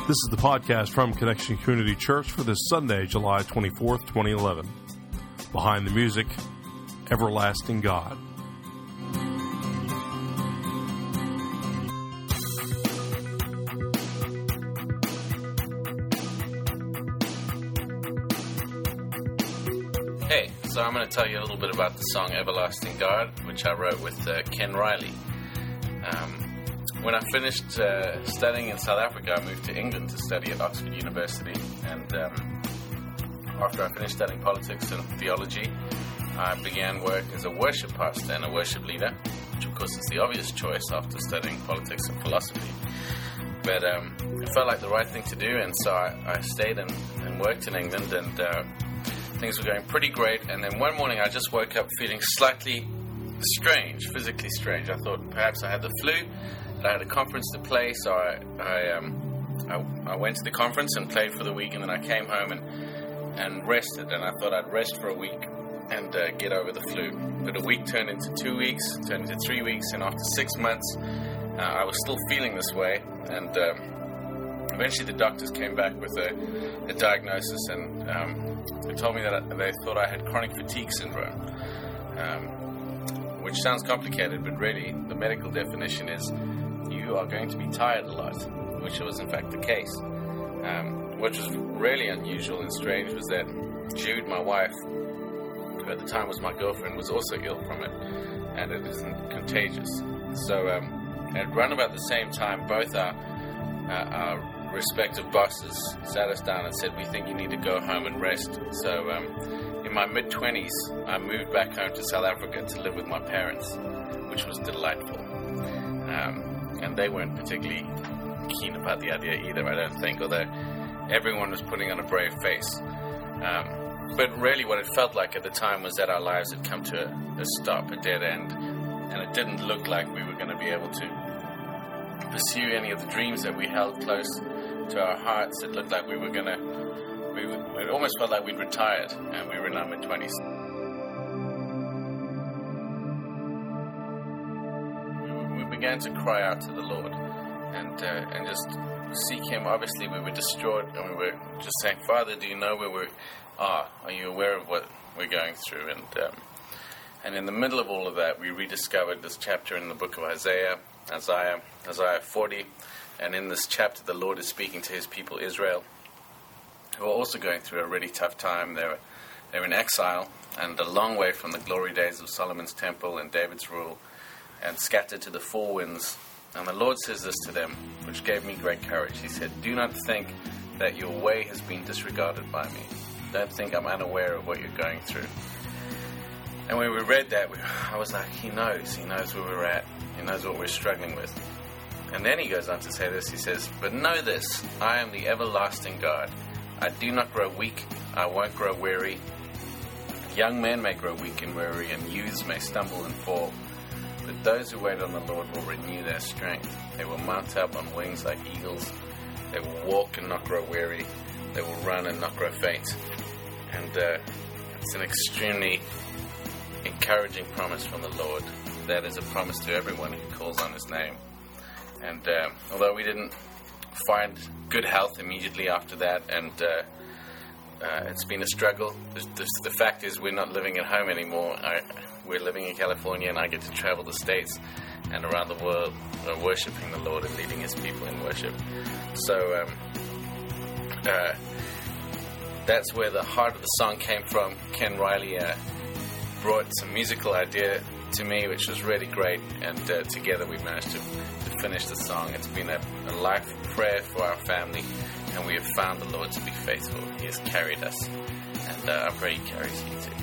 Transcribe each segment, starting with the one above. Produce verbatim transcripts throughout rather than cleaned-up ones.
This is the podcast from Connection Community Church for this Sunday, July twenty-fourth, twenty eleven. Behind the music, Everlasting God. Hey, so I'm going to tell you a little bit about the song Everlasting God, which I wrote with uh, Ken Riley. Um, when I finished uh, studying in South Africa, I moved to England to study at Oxford University. And um, after I finished studying politics and theology, I began work as a worship pastor and a worship leader, which of course is the obvious choice after studying politics and philosophy. But um, it felt like the right thing to do, and so I, I stayed and, and worked in England, and uh, things were going pretty great. And then one morning I just woke up feeling slightly strange, physically strange. I thought perhaps I had the flu. I had a conference to play, so I I, um, I I went to the conference and played for the week, and then I came home and and rested. And I thought I'd rest for a week and uh, get over the flu. But a week turned into two weeks, turned into three weeks, and after six months, uh, I was still feeling this way. And um, eventually, the doctors came back with a, a diagnosis, and um, they told me that I, they thought I had chronic fatigue syndrome. Um, which sounds complicated, but really the medical definition is you are going to be tired a lot, which was in fact the case. Um, what was really unusual and strange was that Jude, my wife, who at the time was my girlfriend, was also ill from it, and it isn't contagious. So um, at around about the same time, both our, uh, our respective bosses sat us down and said, we think you need to go home and rest. So um, in my mid-twenties, I moved back home to South Africa to live with my parents, which was delightful. Um, and they weren't particularly keen about the idea either, I don't think, although everyone was putting on a brave face. Um, but really what it felt like at the time was that our lives had come to a, a stop, a dead end, and it didn't look like we were going to be able to pursue any of the dreams that we held close to our hearts. It looked like we were going to, we were, it almost felt like we'd retired, and we were in our mid-twenties. We began to cry out to the Lord and uh, and just seek Him. Obviously, we were distraught, and we were just saying, Father, do you know where we are? Are you aware of what we're going through? And um, and in the middle of all of that, we rediscovered this chapter in the book of Isaiah, Isaiah, Isaiah forty. And in this chapter, the Lord is speaking to His people, Israel, who are also going through a really tough time. They're, they're in exile and a long way from the glory days of Solomon's temple and David's rule, and scattered to the four winds. And the Lord says this to them, which gave me great courage. He said, do not think that your way has been disregarded by me. Don't think I'm unaware of what you're going through. And when we read that, we, I was like, He knows. He knows where we're at. He knows what we're struggling with. And then He goes on to say this. He says, but know this, I am the everlasting God. I do not grow weak. I won't grow weary. Young men may grow weak and weary, and youths may stumble and fall. But those who wait on the Lord will renew their strength. They will mount up on wings like eagles. They will walk and not grow weary. They will run and not grow faint. And uh, it's an extremely encouraging promise from the Lord. That is a promise to everyone who calls on His name. And uh, although we didn't find good health immediately after that, and uh, uh, it's been a struggle, the, the, the fact is we're not living at home anymore. I, We're living in California, and I get to travel the States and around the world uh, worshiping the Lord and leading His people in worship. So um, uh, that's where the heart of the song came from. Ken Riley uh, brought some musical idea to me, which was really great, and uh, together we managed to, to finish the song. It's been a, a life prayer for our family, and we have found the Lord to be faithful. He has carried us, and uh, I pray He carries you too.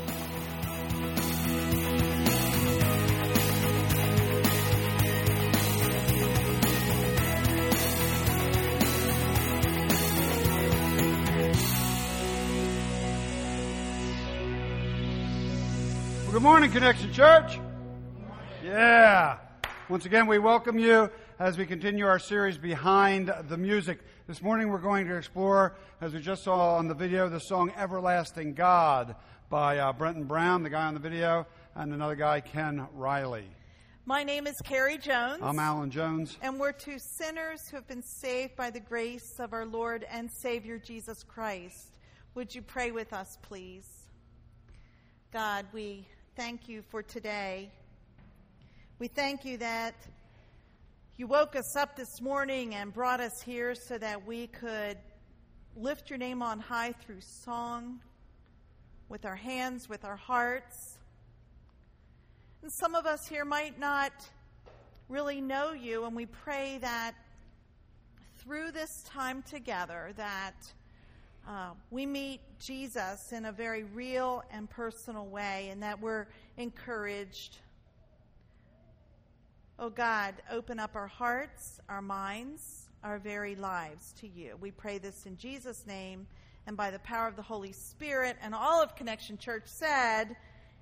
Good morning, Connection Church. Yeah. Once again, we welcome you as we continue our series Behind the Music. This morning we're going to explore, as we just saw on the video, the song Everlasting God by uh, Brenton Brown, the guy on the video, and another guy, Ken Riley. My name is Carrie Jones. I'm Alan Jones. And we're two sinners who have been saved by the grace of our Lord and Savior Jesus Christ. Would you pray with us, please? God, we thank you for today. We thank you that you woke us up this morning and brought us here so that we could lift your name on high through song, with our hands, with our hearts. And some of us here might not really know you, and we pray that through this time together that uh, we meet Jesus in a very real and personal way, and that we're encouraged. Oh God, open up our hearts, our minds, our very lives to you. We pray this in Jesus' name and by the power of the Holy Spirit. And all of Connection Church said,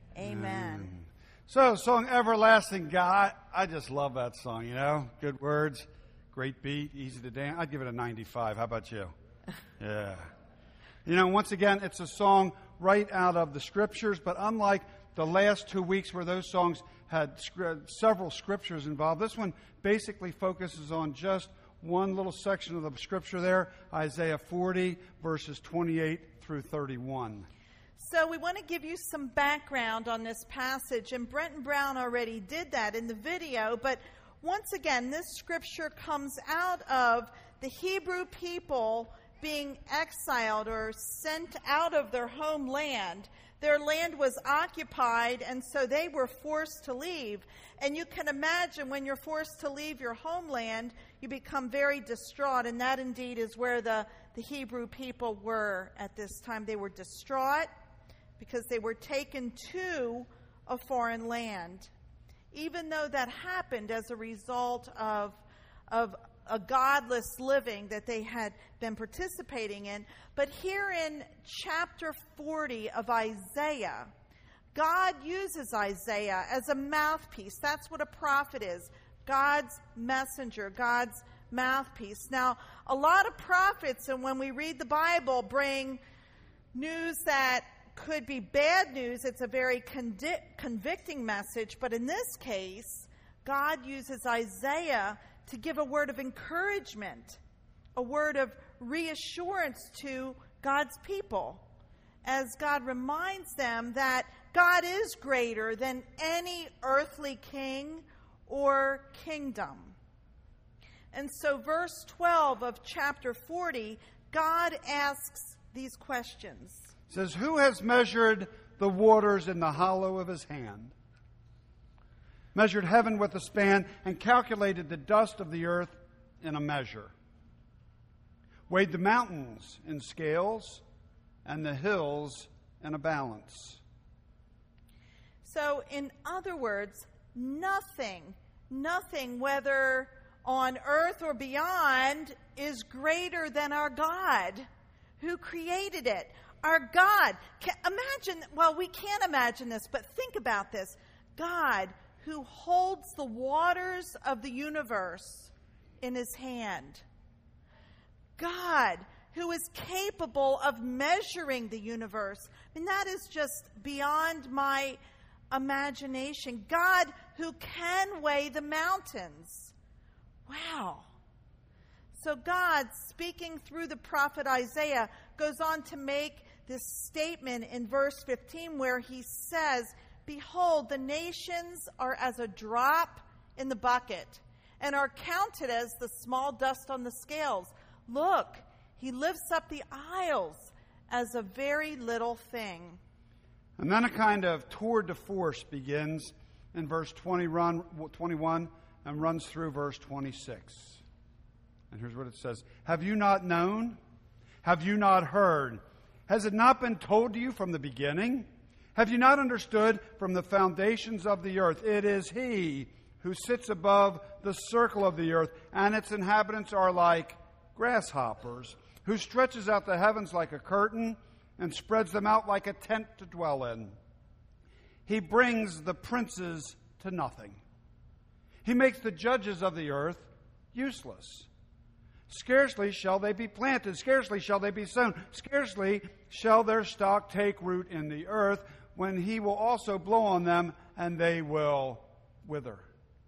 amen. Mm. So, song Everlasting God. I just love that song, you know. Good words, great beat, easy to dance. I'd give it a ninety-five. How about you? Yeah. You know, once again, it's a song right out of the Scriptures, but unlike the last two weeks where those songs had several Scriptures involved, this one basically focuses on just one little section of the Scripture there, Isaiah forty, verses twenty-eight through thirty-one. So we want to give you some background on this passage, and Brenton Brown already did that in the video, but once again, this Scripture comes out of the Hebrew people being exiled or sent out of their homeland. Their land was occupied, and so they were forced to leave. And you can imagine when you're forced to leave your homeland, you become very distraught, and that indeed is where the, the Hebrew people were at this time. They were distraught because they were taken to a foreign land. Even though that happened as a result of, of a godless living that they had been participating in. But here in chapter forty of Isaiah, God uses Isaiah as a mouthpiece. That's what a prophet is. God's messenger, God's mouthpiece. Now, a lot of prophets, and when we read the Bible, bring news that could be bad news. It's a very convi- convicting message. But in this case, God uses Isaiah to give a word of encouragement, a word of reassurance to God's people, as God reminds them that God is greater than any earthly king or kingdom. And so verse twelve of chapter forty, God asks these questions. It says, who has measured the waters in the hollow of his hand? Measured heaven with a span and calculated the dust of the earth in a measure. Weighed the mountains in scales and the hills in a balance. So, in other words, nothing, nothing, whether on earth or beyond, is greater than our God who created it. Our God, can, imagine, well, we can't imagine this, but think about this. God who holds the waters of the universe in his hand. God who is capable of measuring the universe. I mean, that is just beyond my imagination. God who can weigh the mountains. Wow. So God, speaking through the prophet Isaiah, goes on to make this statement in verse fifteen where he says, behold, the nations are as a drop in the bucket and are counted as the small dust on the scales. Look, he lifts up the isles as a very little thing. And then a kind of tour de force begins in verse twenty, run, twenty-one and runs through verse twenty-six. And here's what it says. Have you not known? Have you not heard? Has it not been told to you from the beginning? Have you not understood from the foundations of the earth? It is he who sits above the circle of the earth, and its inhabitants are like grasshoppers, who stretches out the heavens like a curtain and spreads them out like a tent to dwell in. He brings the princes to nothing. He makes the judges of the earth useless. Scarcely shall they be planted, scarcely shall they be sown, scarcely shall their stock take root in the earth, when he will also blow on them, and they will wither.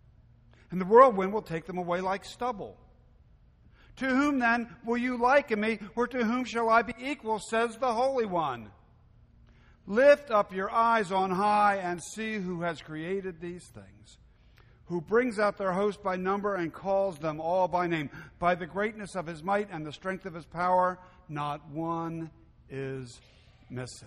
and the whirlwind will take them away like stubble. To whom then will you liken me, or to whom shall I be equal, says the Holy One? Lift up your eyes on high and see who has created these things, who brings out their host by number and calls them all by name. By the greatness of his might and the strength of his power, not one is missing.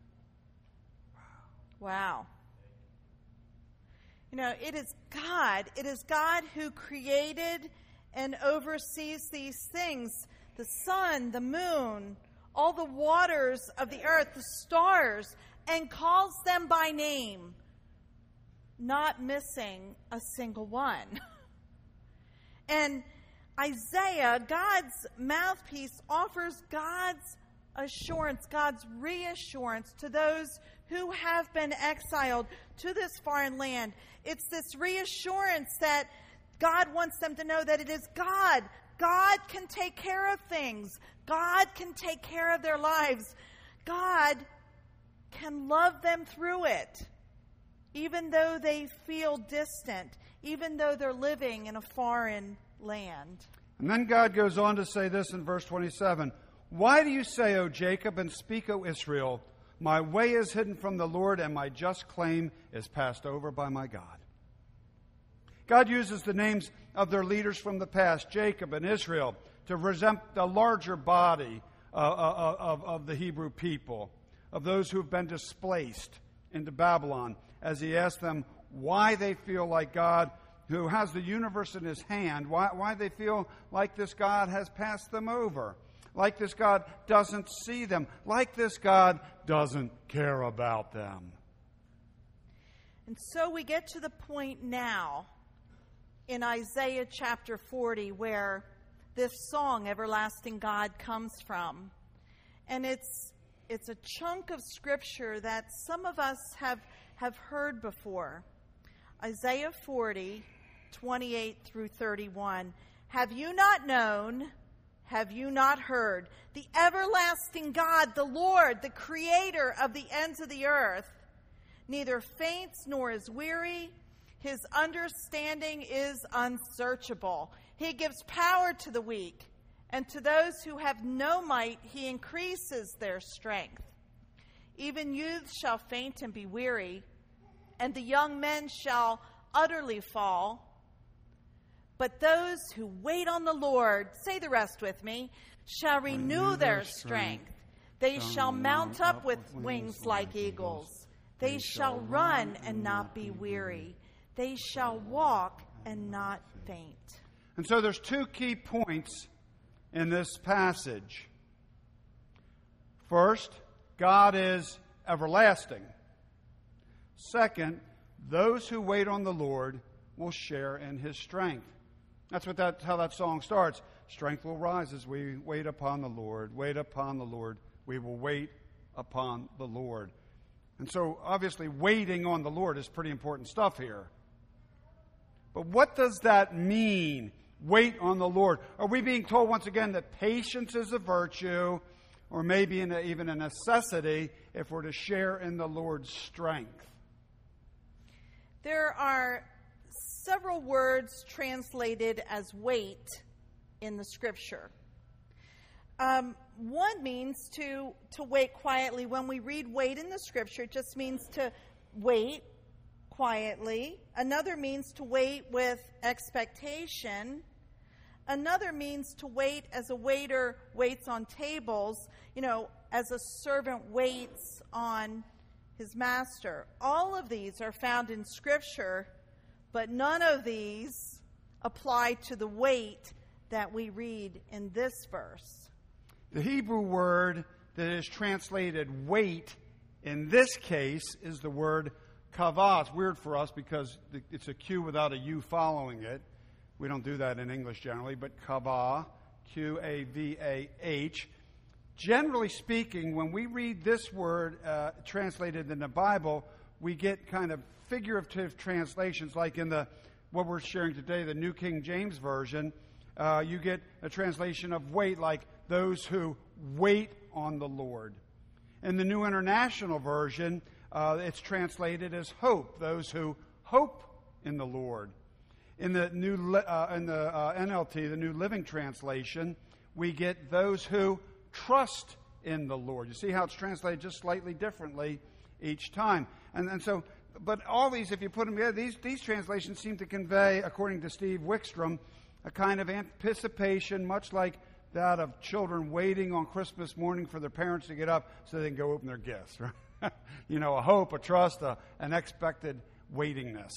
Wow. You know, it is God. It is God who created and oversees these things. The sun, the moon, all the waters of the earth, the stars, and calls them by name, not missing a single one. And Isaiah, God's mouthpiece, offers God's assurance, God's reassurance to those who have been exiled to this foreign land. It's this reassurance that God wants them to know that it is God. God can take care of things. God can take care of their lives. God can love them through it, even though they feel distant, even though they're living in a foreign land. And then God goes on to say this in verse twenty-seven. Why do you say, O Jacob, and speak, O Israel, my way is hidden from the Lord, and my just claim is passed over by my God? God uses the names of their leaders from the past, Jacob and Israel, to represent the larger body uh, uh, of, of the Hebrew people, of those who have been displaced into Babylon, as he asks them why they feel like God, who has the universe in his hand, why, why they feel like this God has passed them over, like this God doesn't see them, like this God doesn't care about them. And so we get to the point now in Isaiah chapter forty where this song, Everlasting God, comes from. And it's it's a chunk of scripture that some of us have, have heard before. Isaiah forty, twenty-eight through thirty-one. Have you not known? Have you not heard? The everlasting God, the Lord, the creator of the ends of the earth, neither faints nor is weary. His understanding is unsearchable. He gives power to the weak, and to those who have no might, he increases their strength. Even youths shall faint and be weary, and the young men shall utterly fall. But those who wait on the Lord, say the rest with me, shall renew their strength. They shall mount up with wings like eagles. They shall run and not be weary. They shall walk and not faint. And so there's two key points in this passage. First, God is everlasting. Second, those who wait on the Lord will share in his strength. That's what that, how that song starts. Strength will rise as we wait upon the Lord. Wait upon the Lord. We will wait upon the Lord. And so, obviously, waiting on the Lord is pretty important stuff here. But what does that mean? Wait on the Lord. Are we being told once again that patience is a virtue, or maybe in a, even a necessity if we're to share in the Lord's strength? There are several words translated as wait in the scripture. Um, one means to, to wait quietly. When we read wait in the scripture, it just means to wait quietly. Another means to wait with expectation. Another means to wait as a waiter waits on tables, you know, as a servant waits on his master. All of these are found in Scripture, but none of these apply to the wait that we read in this verse. The Hebrew word that is translated wait in this case is the word kavah. It's weird for us because it's a Q without a U following it. We don't do that in English generally, but kavah, Q A V A H. Generally speaking, when we read this word uh, translated in the Bible, we get kind of figurative translations, like in the what we're sharing today, the New King James Version. Uh, you get a translation of wait, like those who wait on the Lord. In the New International Version, uh, it's translated as hope, those who hope in the Lord. In the new uh, in the uh, N L T, the New Living Translation, we get those who trust in the Lord. You see how it's translated just slightly differently each time. And, and so, but all these, if you put them together, these, these translations seem to convey, according to Steve Wickstrom, a kind of anticipation, much like that of children waiting on Christmas morning for their parents to get up so they can go open their gifts. Right? You know, a hope, a trust, a, an expected waitingness.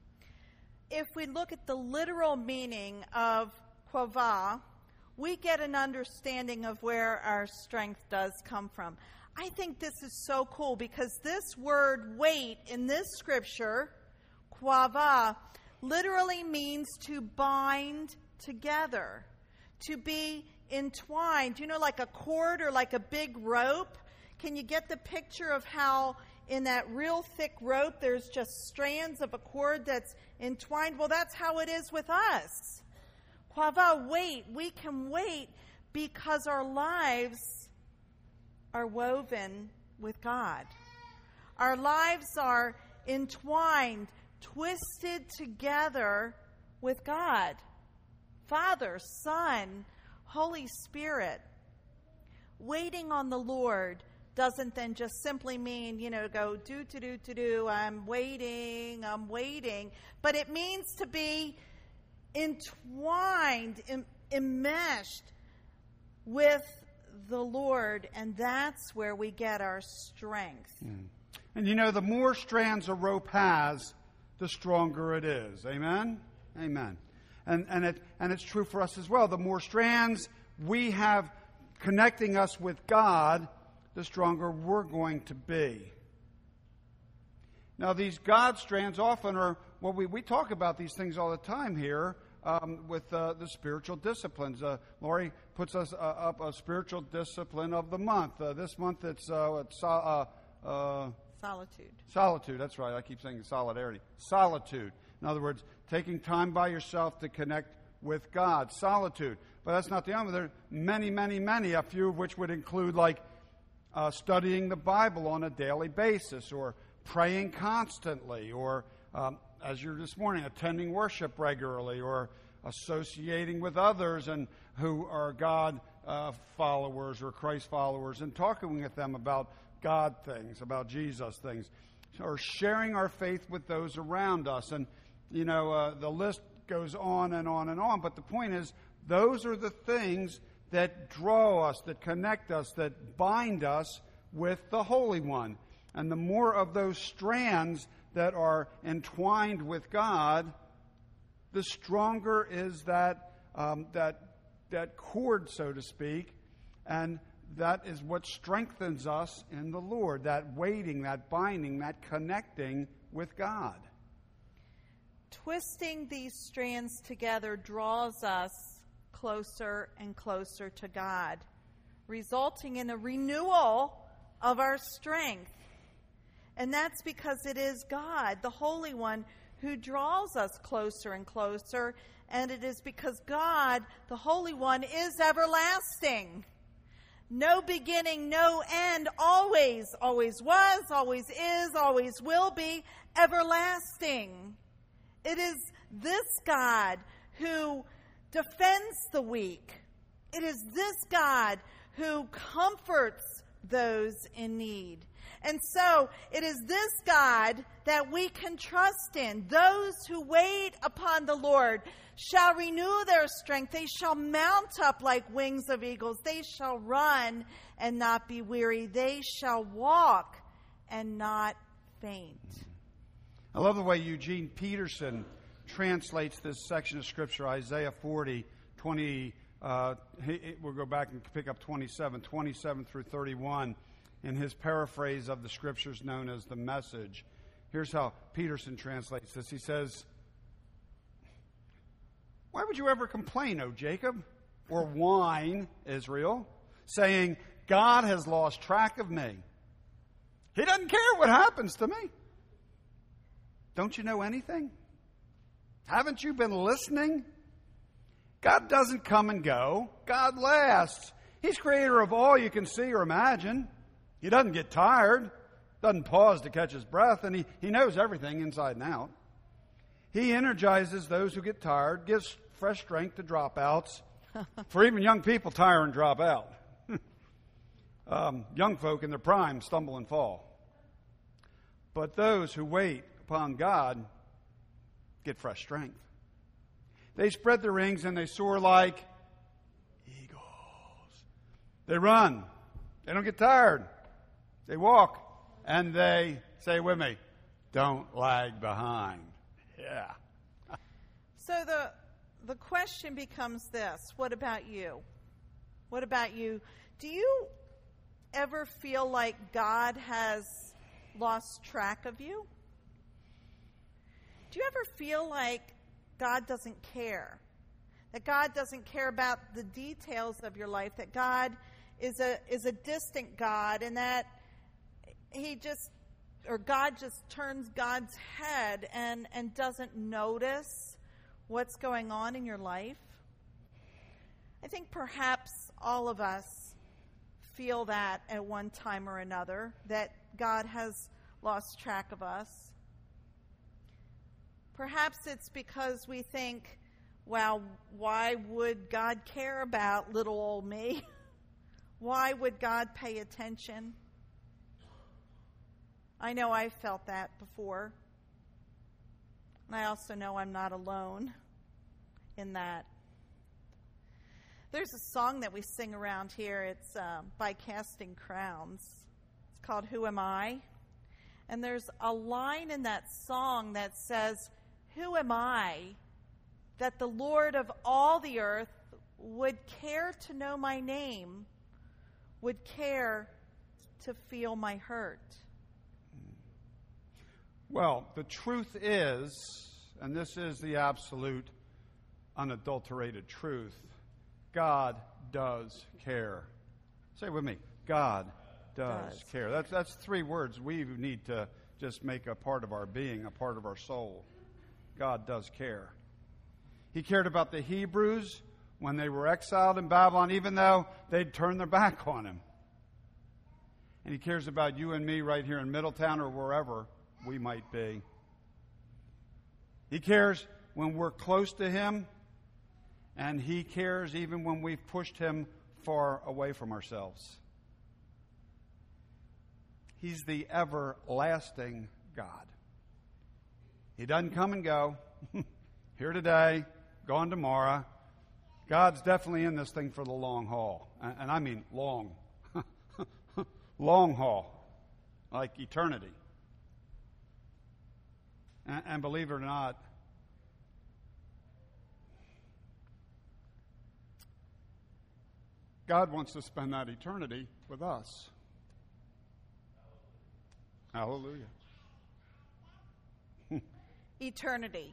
If we look at the literal meaning of quava, we get an understanding of where our strength does come from. I think this is so cool because this word wait in this scripture, quava, literally means to bind together, to be entwined. You know, like a cord or like a big rope? Can you get the picture of how in that real thick rope there's just strands of a cord that's entwined? Well, that's how it is with us. Quava, wait. We can wait because our lives are woven with God. Our lives are entwined, twisted together with God. Father, Son, Holy Spirit. Waiting on the Lord doesn't then just simply mean, you know, go do, to do, to do, I'm waiting, I'm waiting. But it means to be entwined, em- enmeshed with the Lord, and that's where we get our strength. Mm. And you know, the more strands a rope has, the stronger it is. Amen? Amen. And and it and it's true for us as well. The more strands we have connecting us with God, the stronger we're going to be. Now, these God strands often are, well, we, we talk about these things all the time here um, with uh, the spiritual disciplines. Uh, Lori puts us uh, up a spiritual discipline of the month. Uh, this month it's, uh, it's uh, uh, solitude. Solitude, that's right. I keep saying solidarity. Solitude. In other words, taking time by yourself to connect with God. Solitude. But that's not the only. There are many, many, many, a few of which would include like uh, studying the Bible on a daily basis, or praying constantly, or um, as you're this morning, attending worship regularly, or associating with others and who are God uh, followers or Christ followers, and talking with them about God things, about Jesus things, or sharing our faith with those around us. And, you know, uh, the list goes on and on and on. But the point is, those are the things that draw us, that connect us, that bind us with the Holy One. And the more of those strands that are entwined with God, the stronger is that um, that that cord, so to speak, and that is what strengthens us in the Lord, that waiting, that binding, that connecting with God. Twisting these strands together draws us closer and closer to God, resulting in a renewal of our strength. And that's because it is God, the Holy One, who draws us closer and closer. And it is because God, the Holy One, is everlasting. No beginning, no end, always, always was, always is, always will be, everlasting. It is this God who defends the weak. It is this God who comforts those in need. And so it is this God that we can trust in. Those who wait upon the Lord shall renew their strength. They shall mount up like wings of eagles. They shall run and not be weary. They shall walk and not faint. I love the way Eugene Peterson translates this section of Scripture, Isaiah forty, twenty. Uh, we'll go back and pick up twenty-seven, twenty-seven through thirty-one. In his paraphrase of the Scriptures known as the Message. Here's how Peterson translates this. He says, "Why would you ever complain, O Jacob, or whine, Israel, saying, God has lost track of me? He doesn't care what happens to me. Don't you know anything? Haven't you been listening? God doesn't come and go. God lasts. He's creator of all you can see or imagine. He doesn't get tired, doesn't pause to catch his breath, and he, he knows everything inside and out. He energizes those who get tired, gives fresh strength to dropouts. For even young people, tire and drop out. um, young folk in their prime stumble and fall. But those who wait upon God get fresh strength. They spread their wings and they soar like eagles. They run. They don't get tired. They walk. And they, say with me, don't lag behind. Yeah. So the the question becomes this. What about you? What about you? Do you ever feel like God has lost track of you? Do you ever feel like God doesn't care? That God doesn't care about the details of your life? That God is a is a distant God, and that He just, or God just turns God's head and, and doesn't notice what's going on in your life? I think perhaps all of us feel that at one time or another, that God has lost track of us. Perhaps it's because we think, well, why would God care about little old me? Why would God pay attention? I know I've felt that before. And I also know I'm not alone in that. There's a song that we sing around here. It's uh, by Casting Crowns. It's called Who Am I? And there's a line in that song that says, who am I that the Lord of all the earth would care to know my name, would care to feel my hurt? Well, the truth is, and this is the absolute, unadulterated truth, God does care. Say it with me. God does, does care. That's, that's three words we need to just make a part of our being, a part of our soul. God does care. He cared about the Hebrews when they were exiled in Babylon, even though they'd turned their back on Him. And He cares about you and me right here in Middletown or wherever we might be. He cares when we're close to Him, and He cares even when we've pushed Him far away from ourselves. He's the everlasting God. He doesn't come and go. Here today, gone tomorrow. God's definitely in this thing for the long haul. And, and I mean long. Long haul. Like eternity. And, and believe it or not, God wants to spend that eternity with us. Hallelujah. Eternity.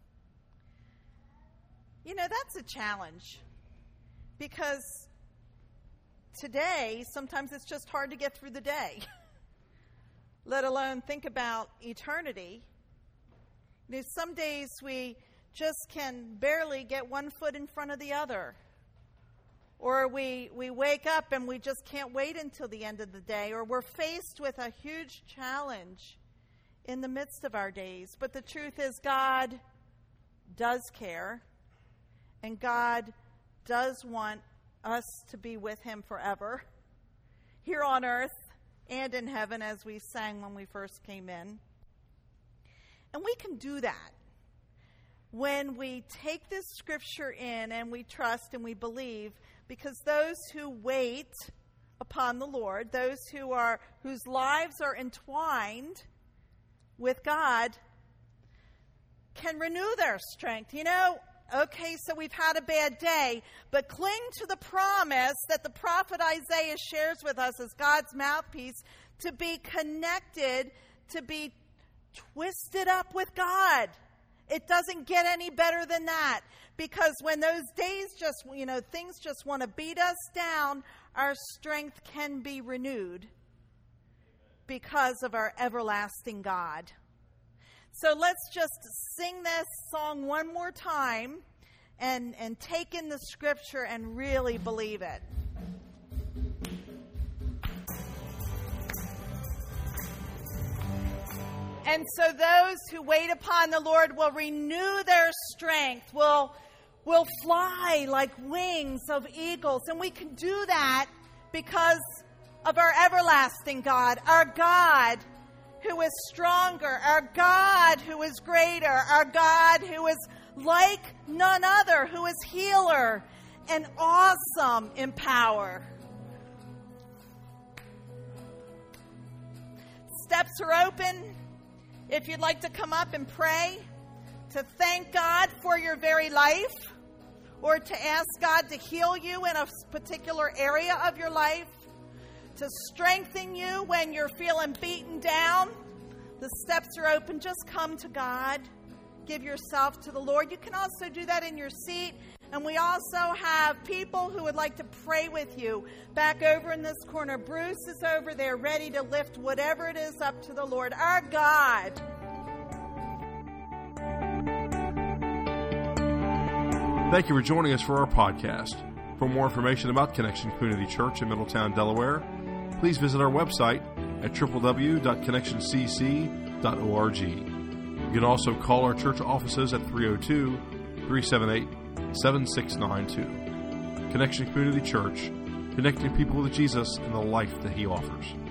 You know, that's a challenge. Because today, sometimes it's just hard to get through the day. Let alone think about eternity. You know, some days we just can barely get one foot in front of the other. Or we, we wake up and we just can't wait until the end of the day. Or we're faced with a huge challenge in the midst of our days. But the truth is, God does care. And God does want us to be with Him forever. Here on earth and in heaven, as we sang when we first came in. And we can do that when we take this scripture in and we trust and we believe, because those who wait upon the Lord, those who are whose lives are entwined with God, can renew their strength. You know, okay, so we've had a bad day, but cling to the promise that the prophet Isaiah shares with us as God's mouthpiece, to be connected, to be twisted up with God. It doesn't get any better than that. Because when those days just, you know, things just want to beat us down, our strength can be renewed because of our everlasting God. So let's just sing this song one more time and, and take in the scripture and really believe it. And so those who wait upon the Lord will renew their strength, will, will fly like wings of eagles. And we can do that because of our everlasting God, our God who is stronger, our God who is greater, our God who is like none other, who is healer and awesome in power. Steps are open. If you'd like to come up and pray, to thank God for your very life, or to ask God to heal you in a particular area of your life, to strengthen you when you're feeling beaten down, the steps are open. Just come to God. Give yourself to the Lord. You can also do that in your seat. And we also have people who would like to pray with you. Back over in this corner, Bruce is over there ready to lift whatever it is up to the Lord, our God. Thank you for joining us for our podcast. For more information about Connection Community Church in Middletown, Delaware, please visit our website at w w w dot connection c c dot org. You can also call our church offices at three oh two, three seven eight, seven six nine two. Connection Community Church, connecting people with Jesus and the life that He offers.